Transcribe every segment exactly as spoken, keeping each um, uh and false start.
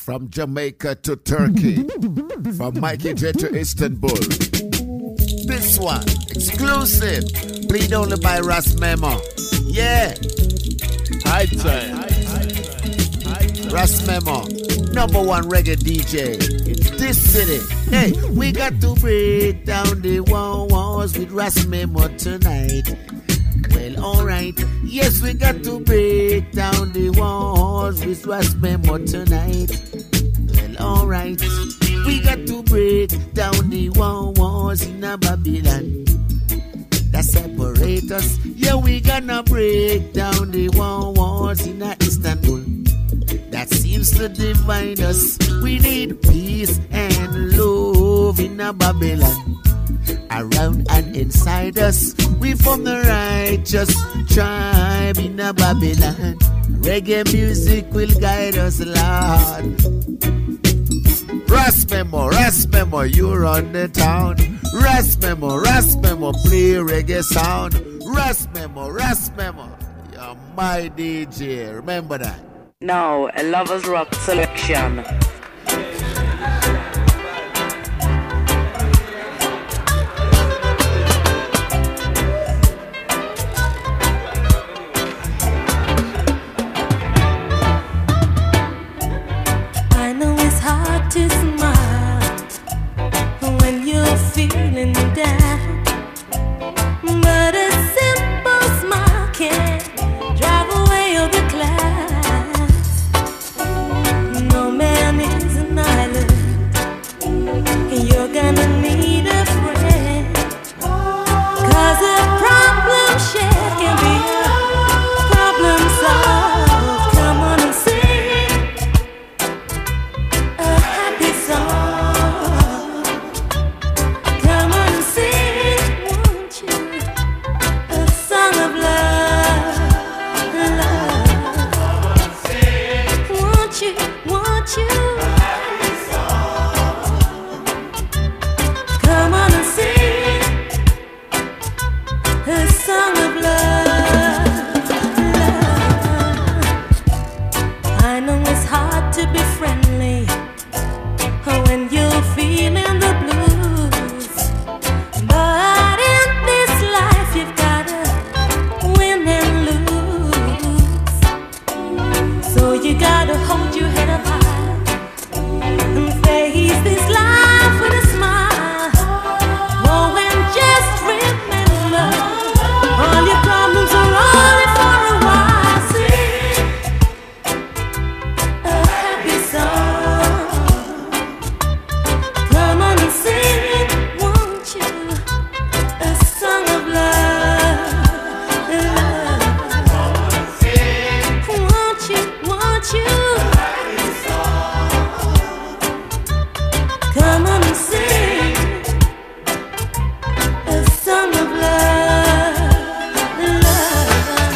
From Jamaica to Turkey. From Mikey J to Istanbul. This one, exclusive. Played only by Ras Memo. Yeah. High time. Ras Memo, number one reggae D J in this city. Hey, we got to break down the walls with Ras Memo tonight. Well, alright. Yes, we got to break down the walls with Ras Memo tonight. Well, alright. We got to break down the walls in a Babylon that separate us. Yeah, we gonna break down the walls in a Istanbul that seems to divide us. We need peace and love in a Babylon around and inside us. We from the righteous tribe in a Babylon. Reggae music will guide us, Lord. Ras Memo, Ras Memo, you run the town. Ras Memo, Ras Memo, play reggae sound. Ras Memo, Ras Memo, you're my D J, remember that. Now, a Lovers Rock selection. I know it's hard to smile when you're feeling down, but a simple smile can drive away all the clouds. No man is an island, you're gonna need a friend, 'cause a problem shared can be a problem solved. Come on and sing a happy song. Come on and sing, won't you, a song of love, love. Won't you, won't you? Come on and sing a song of love, love. I know it's hard to be friendly when you're feeling the blues, but in this life you've gotta win and lose. So you gotta hold your head up high and face this life with a smile. Oh, and just remember, all your problems are only for a while. Sing a happy song. Come on and sing, won't you, a song of love, love. Won't you, won't you? Come on and sing a song of love, love.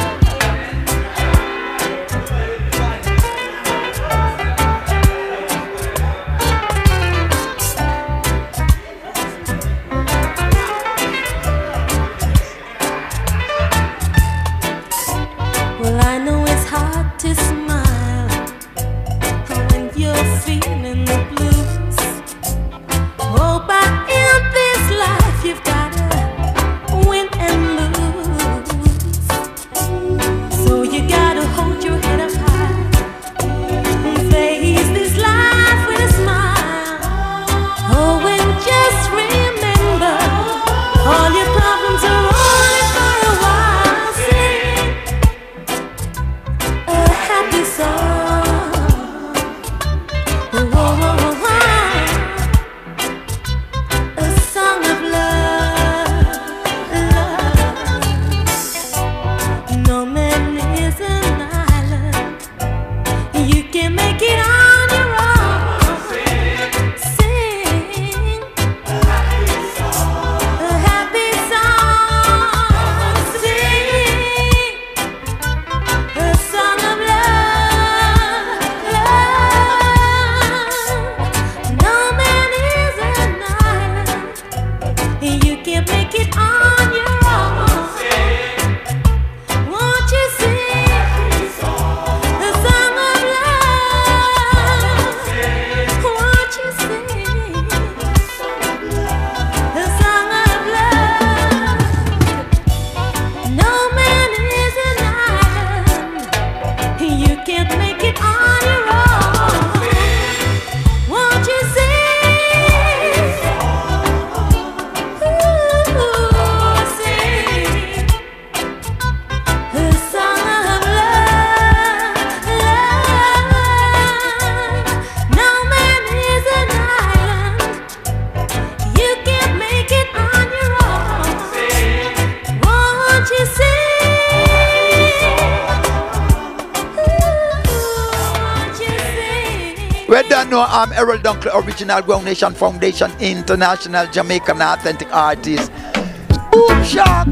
Well, I know it's hard to smile when you're feeling the blues. Oh, but in this life you've gotta win and lose. So you gotta hold your head up high and face this life with a smile. Oh, and just remember, all your problems are only for a while. Sing a happy song. We don't know I'm Errol Dunkley, original Ground Nation Foundation, international Jamaican authentic artist. Boom shock.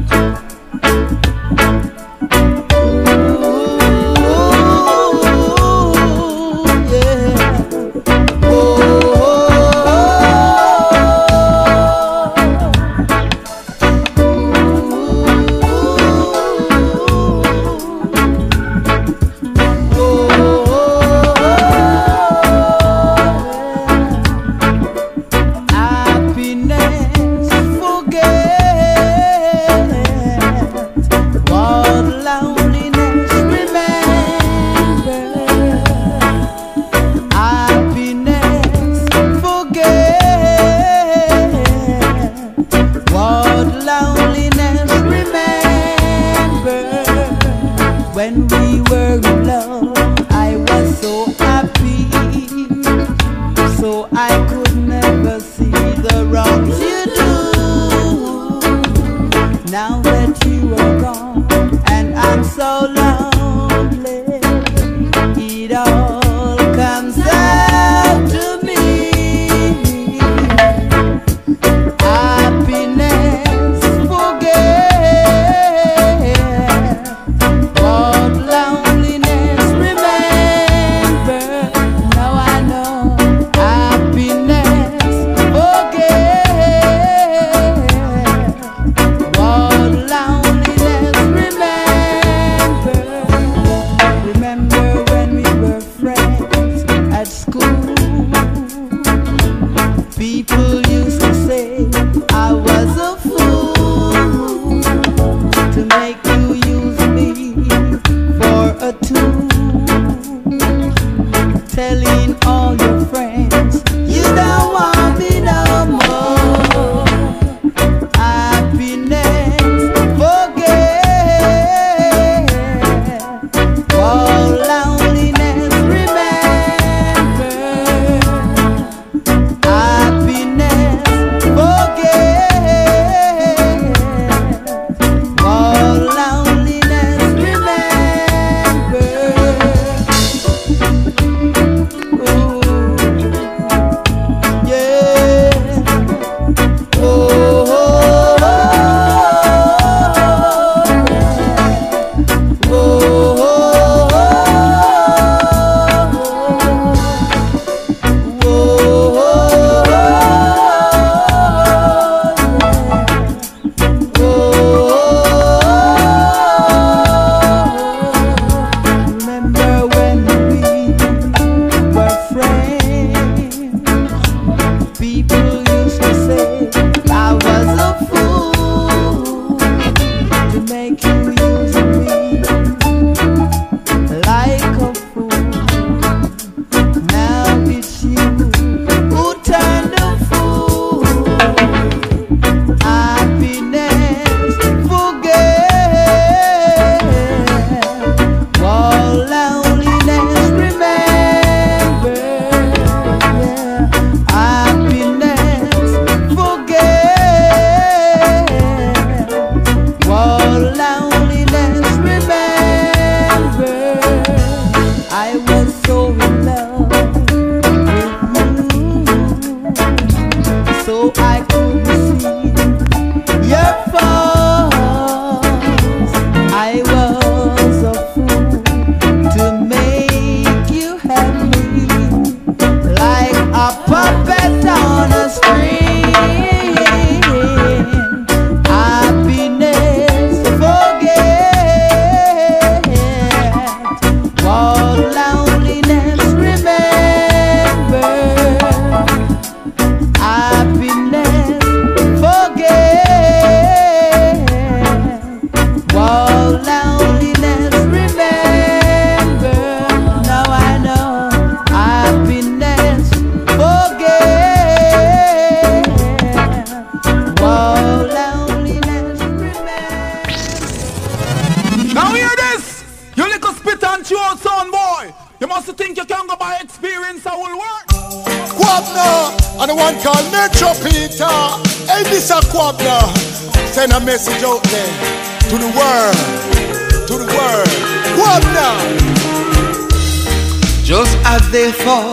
And the one called Metro Peter. Hey, this a Quabla. Send a message out there to the world. To the world. Quabla. Just as they fought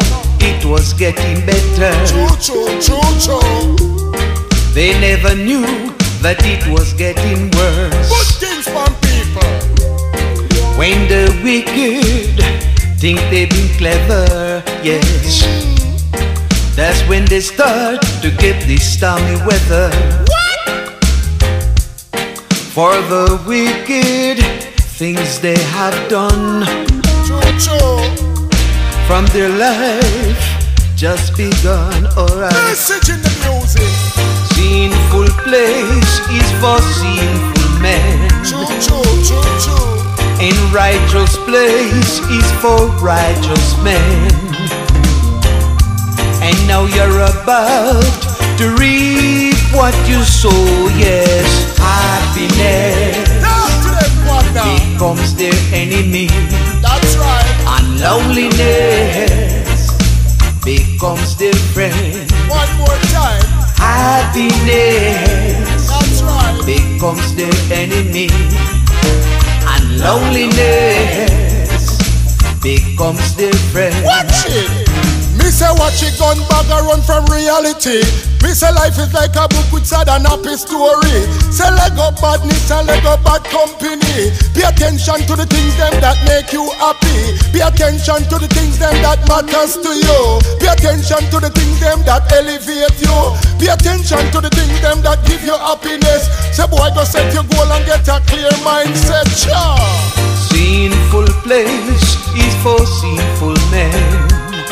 it was getting better. Choo choo choo choo. They never knew that it was getting worse. Good things from people. When the wicked think they've been clever, yes, that's when they start to get this stormy weather. What? For the wicked things they have done, Choo choo. from their life just begun. Alright. Message in the music. Sinful place is for sinful men. Choo choo choo choo. And righteous place is for righteous men. And now you're about to reap what you sow. Yes, happiness Talk to them, what now? becomes their enemy. That's right. And loneliness becomes their friend. One more time. Happiness That's right. becomes their enemy. And loneliness becomes their friend. Watch it. Me say watch it gun bag a run from reality. Me say life is like a book with sad and happy story. Say leg up badness and leg up bad company. Pay attention to the things them that make you happy. Pay attention to the things them that matters to you. Pay attention to the things them that elevate you. Pay attention to the things them that give you happiness. Say boy go set your goal and get a clear mindset. Sure. Sinful place is for sinful men.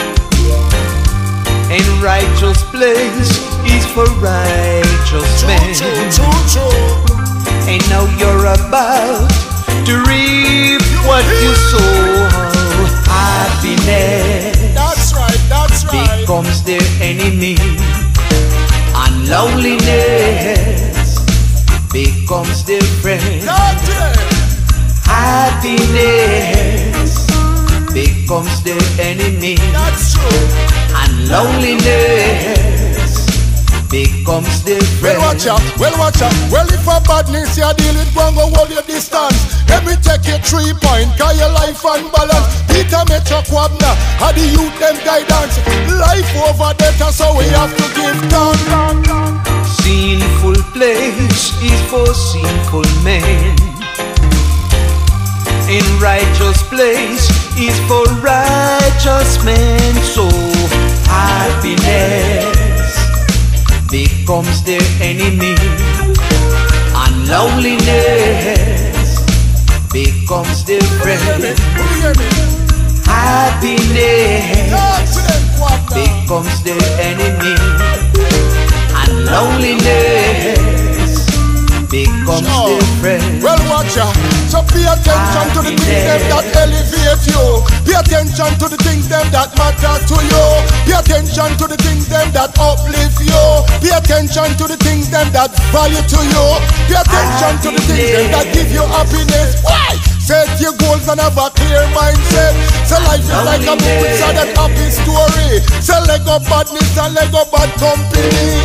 And righteous place is for righteous men. Choo choo choo. And now you're about to reap what you sow. Happiness That's right, that's right. becomes their enemy. And loneliness becomes their friend. Talk to them. Happiness becomes their enemy. That's true. And loneliness becomes their friend. Well watch out, well watch out. Well if a badness you deal with, go and go hold your distance. Let me take you three point, cause your life unbalanced. Peter Metro Kwabna, how the youth them guidance. Life over data, so we have to give thanks. Sinful place is for sinful men. In righteous place is for righteous men. So happiness becomes their enemy. And loneliness becomes their friend. Happiness becomes their enemy. And loneliness becomes their friend. Well watch out. So pay attention to the things them that elevate you. Pay attention to the things them that matter to you. Pay attention to the things them that uplift you. Pay attention to the things them that value to you. Pay attention to the things them that give you happiness. Why? Set your goals and have a clear mindset. So life is like a book with sad and happy story. So leg up badness and leg up bad company.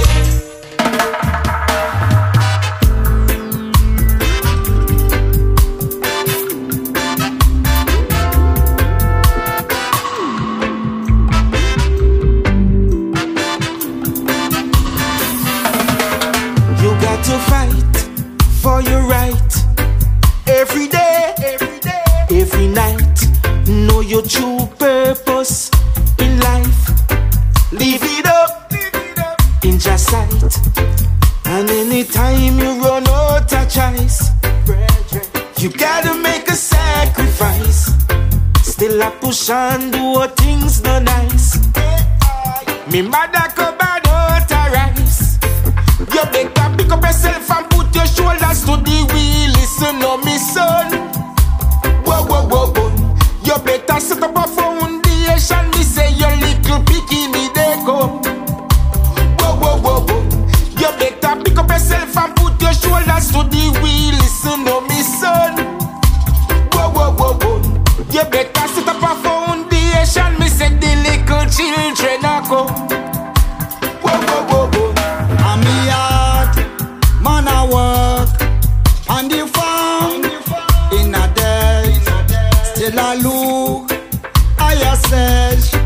For your right, every day, every day, every night. Know your true purpose in life. Live it up, live it up in your sight. And anytime you run out of choice, you gotta make a sacrifice. Still I push and do what things no nice. Me mother go bad out of rice. You better pick up yourself and put your shoulders to the wheel. Listen to me, son. Whoa, whoa, whoa, whoa. You better set up a foundation. Me say your little bikini they go. Whoa, whoa, whoa, whoa. You better pick up yourself and put your shoulders to the wheel. Listen to me, son. Whoa, whoa, whoa, whoa. You better set up a foundation. Me say the little children are go. Whoa, whoa, whoa, whoa. I'm hard, man I work on the farm, in a day, still I look, I search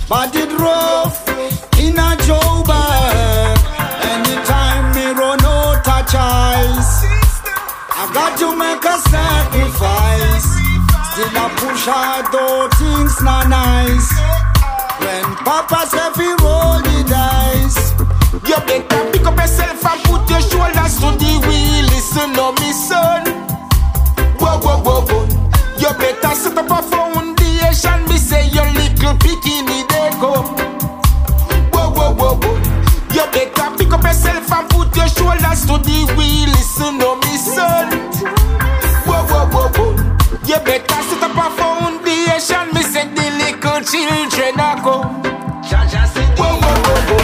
but it rough in a Joburg. Anytime me run out of choice, I got to make a sacrifice. Still I push hard though things not nice. When Papa said he roll the dice, you better pick up yourself and put your shoulders to the wheel. Listen to me, son. Whoa, whoa, whoa, whoa. You better set up a foundation. Me say your little bikini they go. Whoa, whoa, whoa, whoa. You better pick up yourself and put your shoulders to the wheel. Listen to me, son. Whoa, whoa, whoa, whoa. You better set up a foundation. Me say the little children I go. Whoa, whoa, whoa, whoa.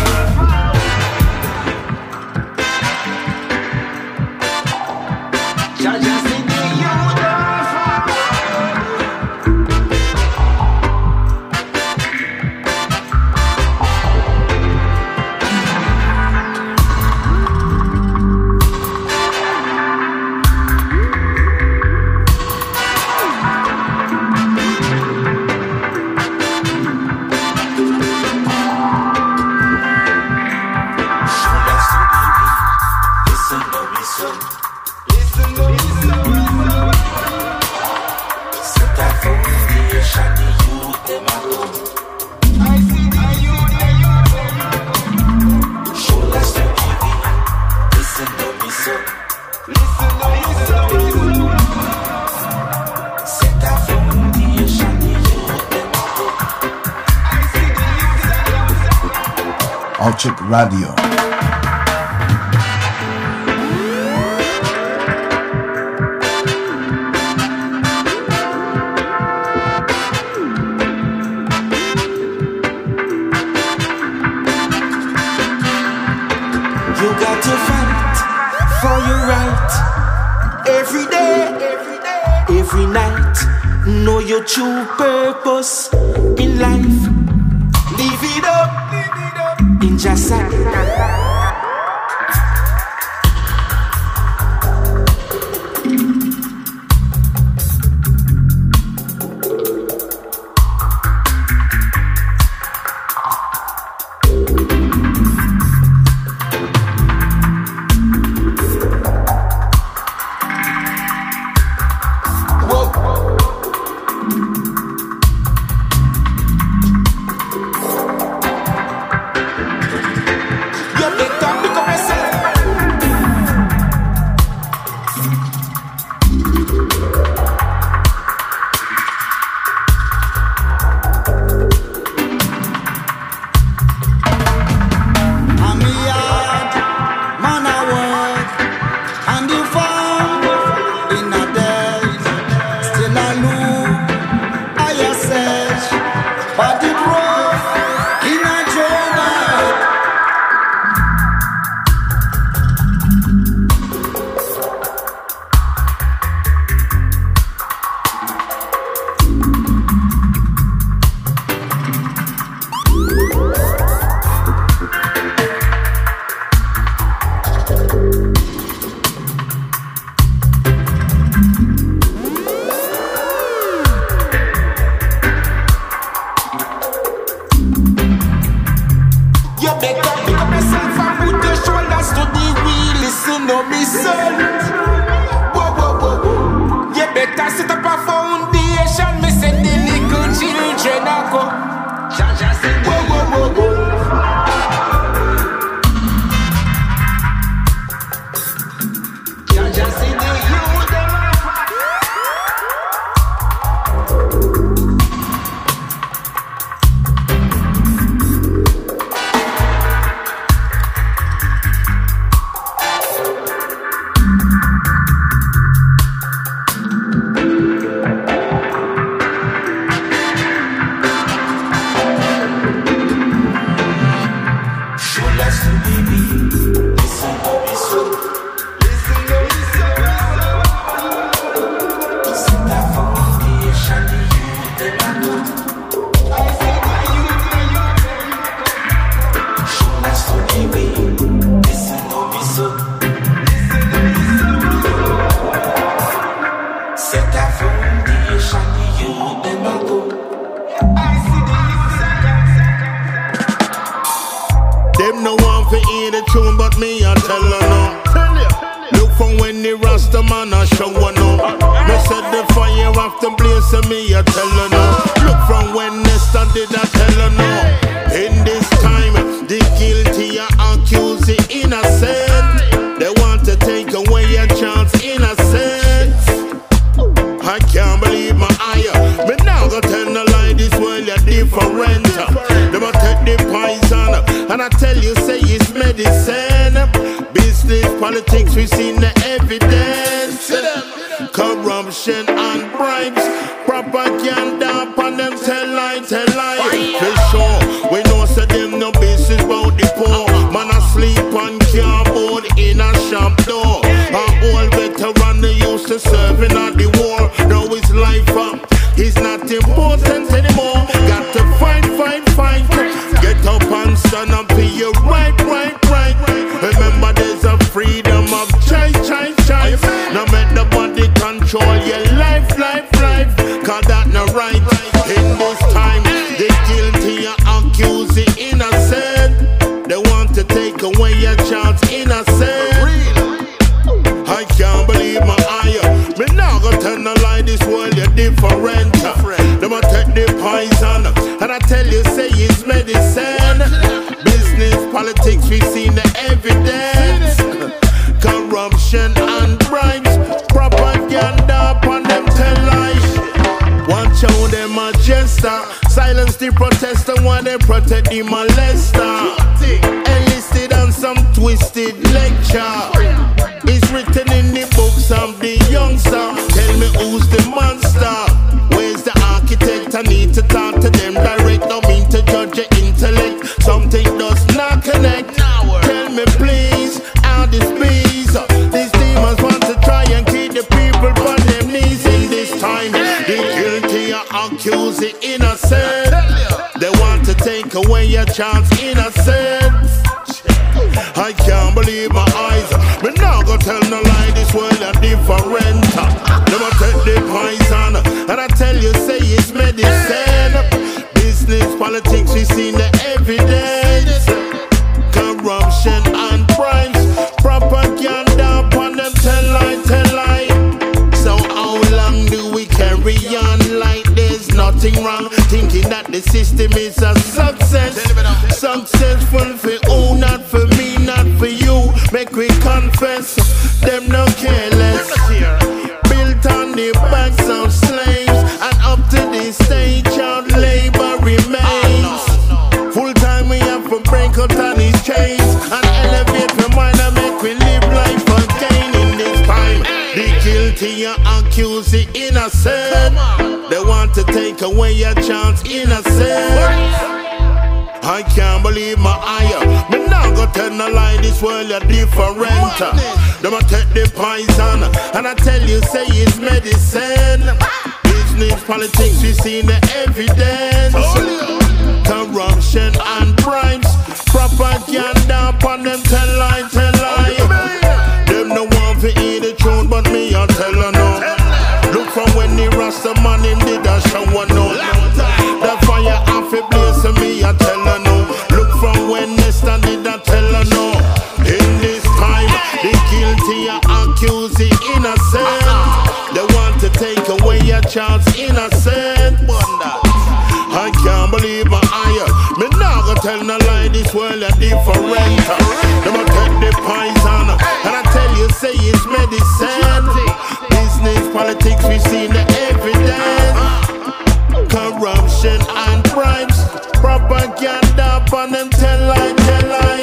Check Radio. You got to fight for your right every day, every day, every night. Know your true purpose in life. Live it up. In just a Them no want to hear the tune, but me I tell her no. Look from when the Rasta man I show her no. Me said the fire off the blaze, so me I tell her no. Look from when Nesta did I tell her no. In this time, the guilty are accused the innocent. They want to take away your chance, innocence. I can't believe my eye. Me now go tell no lie, this world is different. They might take the poison, and I tell you, say it's medicine. Business, politics, we seen the evidence. Corruption and bribes, propaganda upon them tell lie, tell lie. For sure, we know say them no business about the poor. Man asleep on cardboard in a shop door. An old veteran they used to serving at the war. Now his life up, he's not important anymore. Got to fight, fight, fight. Get up and stand up to your right, right, right. Remember there's a freedom of choice, choice, choice. Now make the body control your life, life, life. Cause that not right. In this time, the guilty are accused the innocent. They want to take away your chance, innocent. I can't believe my eye. Me now go tell no lie, this world is different. They might take the poison, and I tell you, say it's medicine. Business, politics, we seen the evidence. Corruption and bribes, propaganda upon them tell lies. Watch out them a jester, silence the protester while they protect the molester. Enlisted on some twisted lecture. It's written in the books of the youngster. Tell me who's the monster? Where's the architect? I need to talk to them direct. Don't mean to judge your intellect. Something does not connect. Tell me please, how this bees? These demons want to try and keep the people on their knees. In this time, the guilty are accused the innocent. They want to take away your chance, innocence. I can't believe my eyes. Me now go tell no lie, this world is different. Never take the poison, and I tell you, say it's medicine. Business, politics, we seen the evidence. Corruption and bribes, propaganda upon them tell lie, tell lie. So how long do we carry on like there's nothing wrong? Thinking that the system is a success. Successful for who, not for me, not for you. Make we confess, them no careless. Built on the backs of slaves, and up to this day child labor remains. Full time we have to break out on these chains and elevate the mind and make we live life again. In this time, the guilty are accused the innocent. They want to take away your chance, innocent. I can't believe my eye. Me now go tell no lie, this world is different. They might take the poison, and I tell you, say it's medicine. Business, politics, we seen the evidence. Corruption and bribes, propaganda upon them tell lie, tell lie. Them no want to hear the truth, but me I tell her no. Look from when the Rasta man him did a show her no. The fire off a blaze, so me I tell her no. Look from when Nesta did I tell her no. In this time, the guilty are accused the innocent. They want to take away your chance, innocent. I can't believe my eye. Me now go tell no lie, this world is different. They might take the poison, and I tell you, say it's medicine. Business, politics, we seen the evidence. Corruption and bribes, propaganda upon them tell lie, tell lie.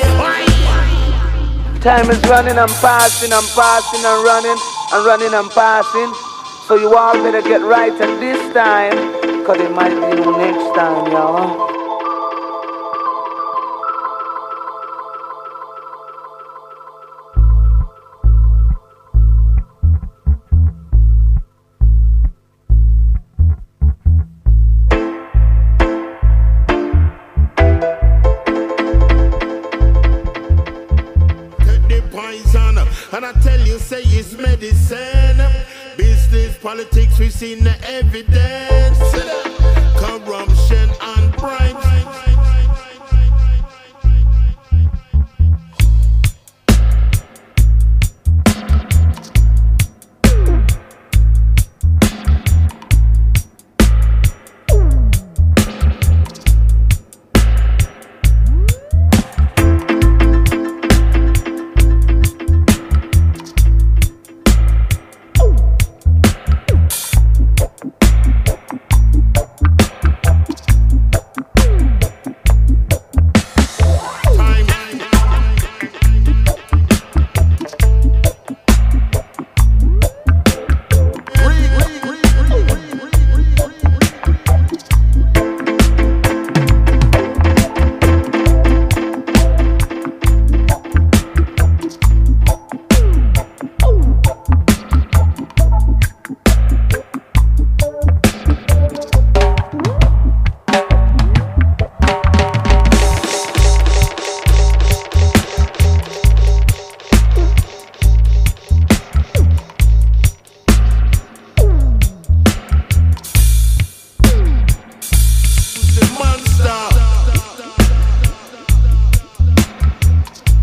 Time is running and passing and passing and running and running and passing. So you all better get right at this time, cause it might be the next time, y'all. And I tell you, say it's medicine. Business, politics, we've seen the evidence. Corruption and bribes.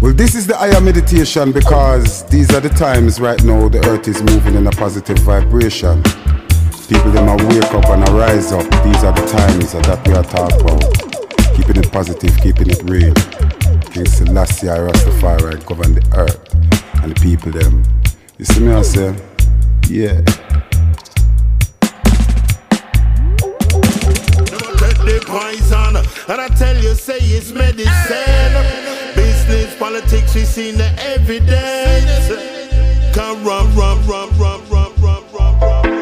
Well, this is the higher meditation because these are the times right now the earth is moving in a positive vibration. People them a wake up and a rise up. These are the times that we are talking about. Keeping it positive, keeping it real. King Selassie Rastafari govern the earth and the people them. You see me I say? Yeah. The poison, and I tell you, say it's medicine. Business, politics, we seen the evidence. Come run, run, run, run, run, run, run, run.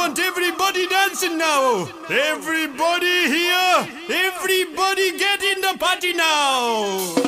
want everybody dancing now. Everybody here. Everybody get in the party now.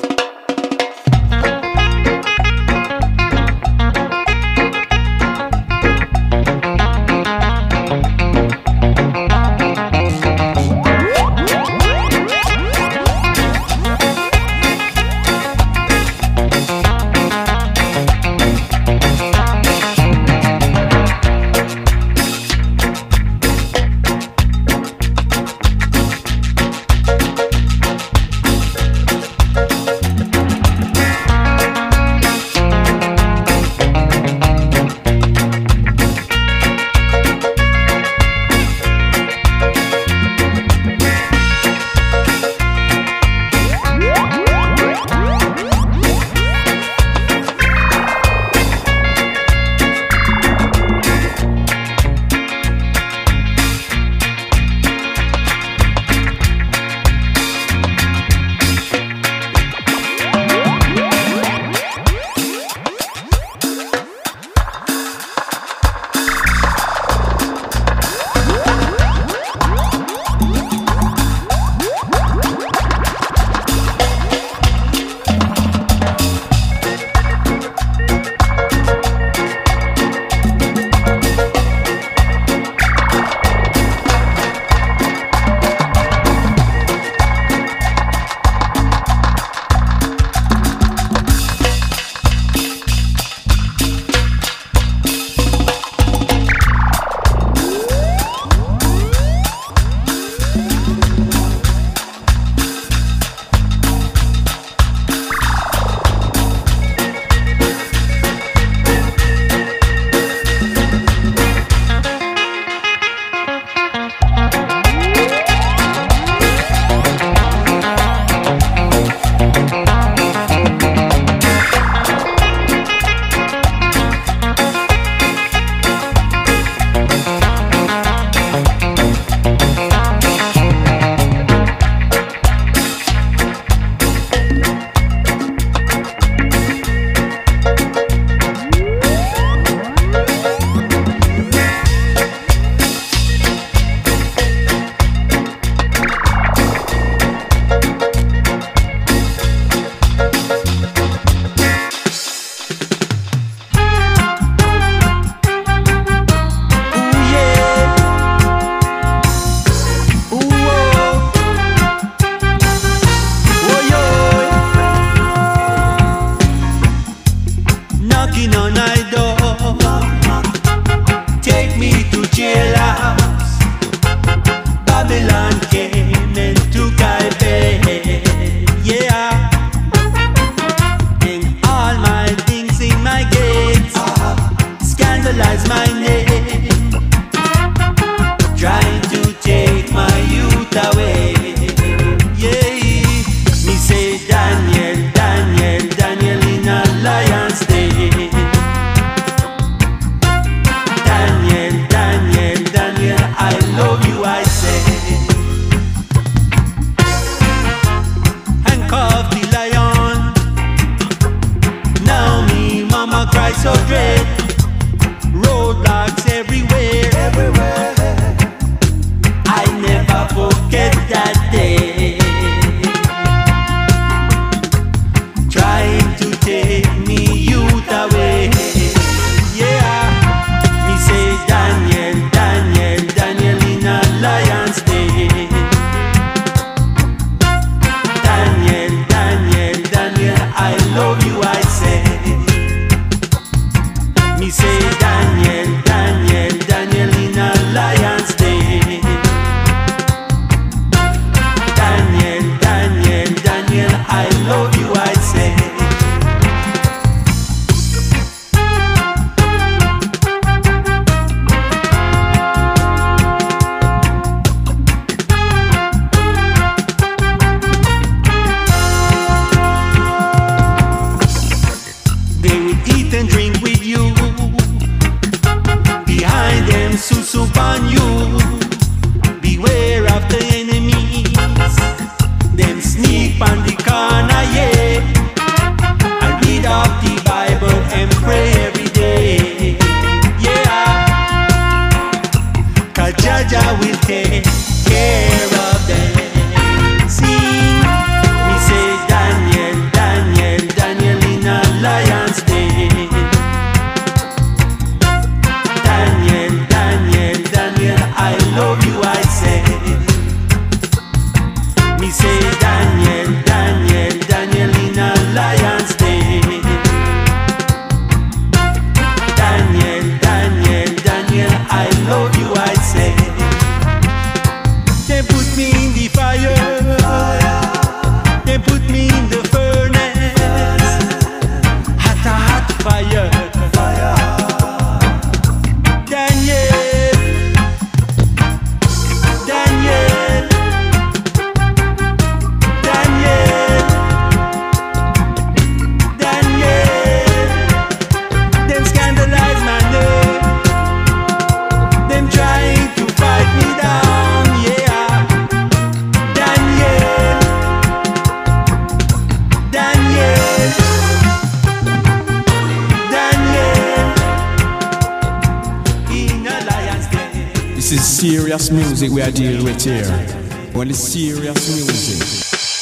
Behind This is serious music we are dealing with here. Only serious music.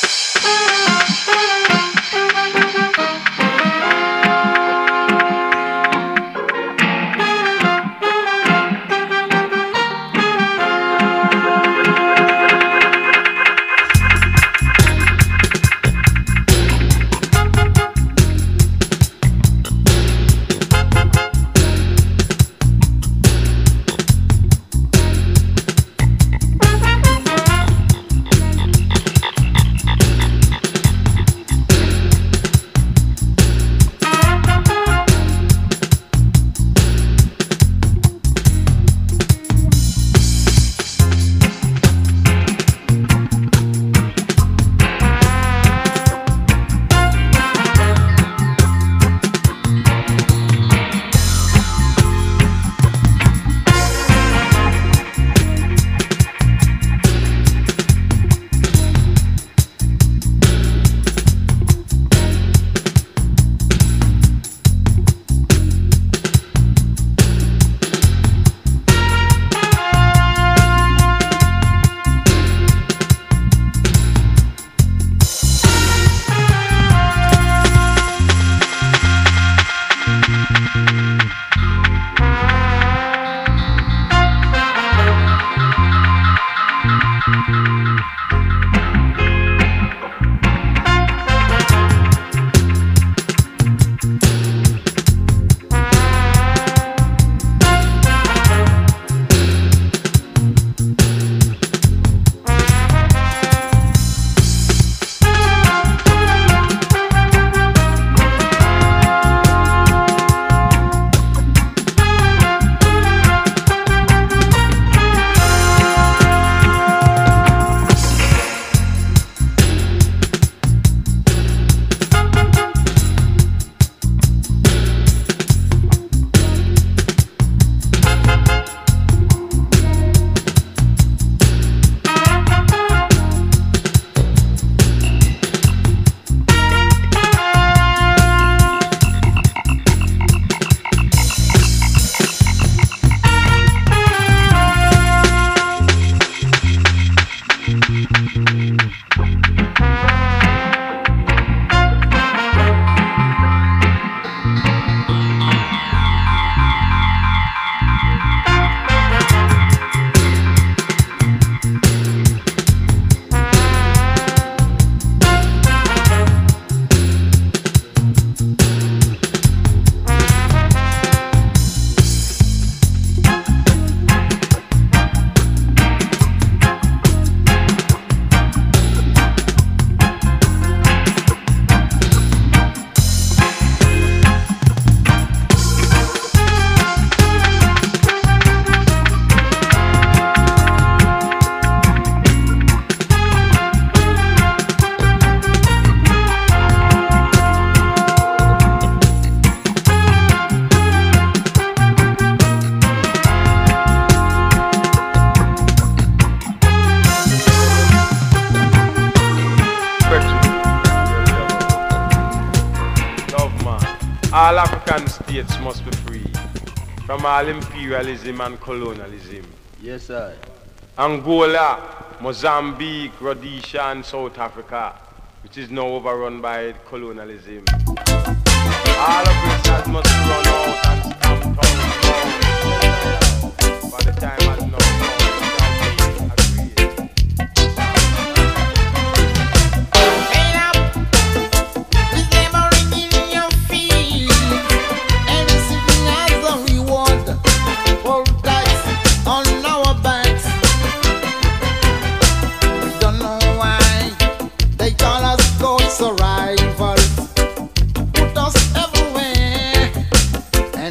All African states must be free from all imperialism and colonialism. Yes, sir. Angola, Mozambique, Rhodesia and South Africa, which is now overrun by colonialism. All of this must run out and stamped out by the time has now survival, put us everywhere, and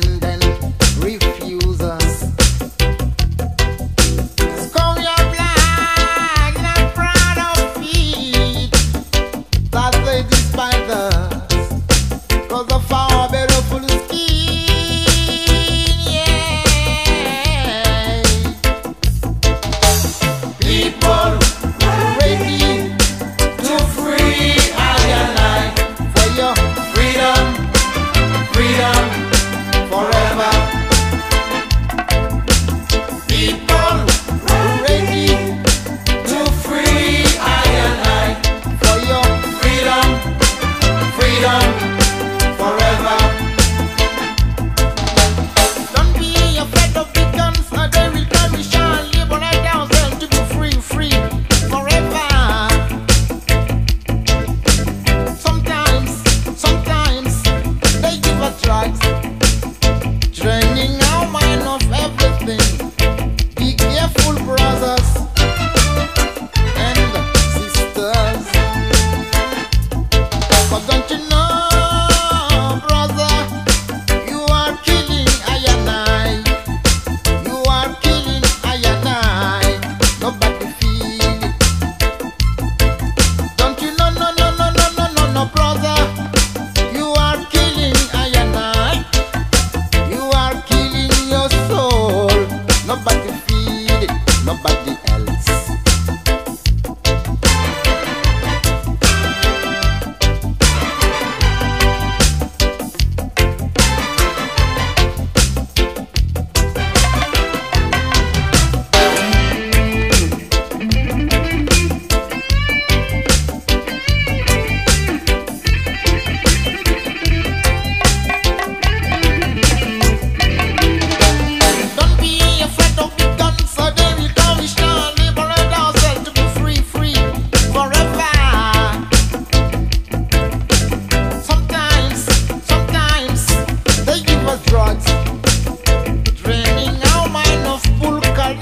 chords, draining our mind of pulka.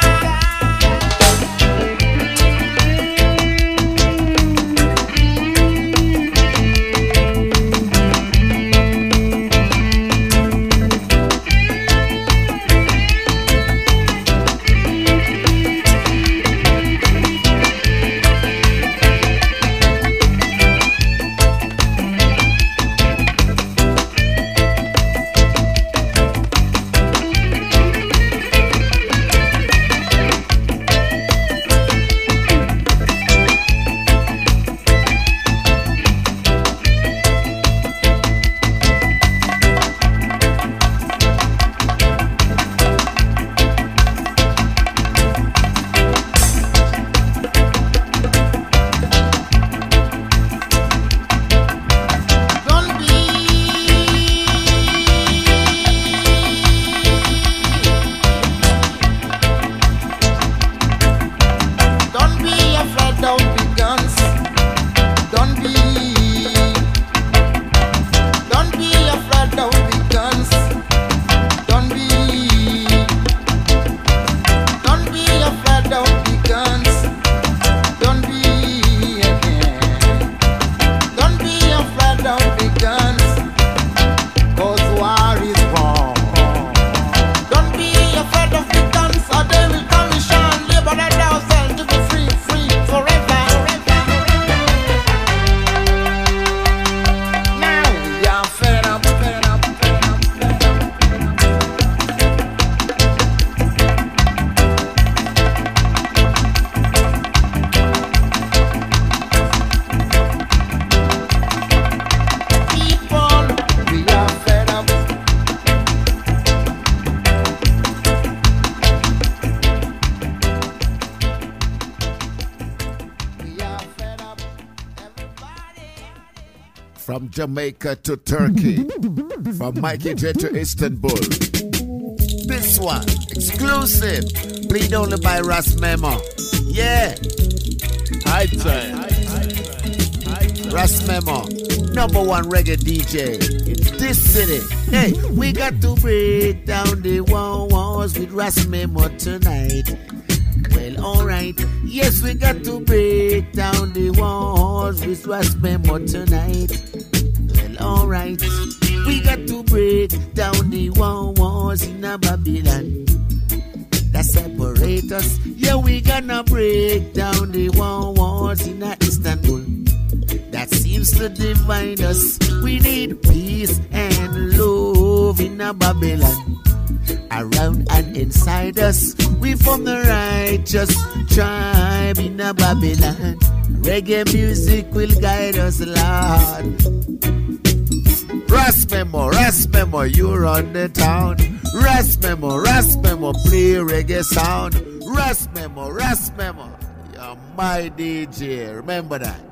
From Jamaica to Turkey, from Mikey J to Istanbul. This one, exclusive, played only by Ras Memo. Yeah. High time. Ras Memo, number one reggae D J in this city. Hey, we got to break down the walls with Ras Memo tonight. Well, alright. Yes, we got to break down the walls with Ras Memo tonight. Well, alright. We got to break down the walls in a Babylon that separate us. Yeah, we gonna break down the walls in a Istanbul that seems to divide us. We need peace and love in a Babylon. Around and inside us, we form the righteous tribe in a Babylon. Reggae music will guide us, Lord. Ras Memo, Ras Memo, you run the town. Ras Memo, Ras Memo, play reggae sound. Ras Memo, Ras Memo, you're my D J, remember that.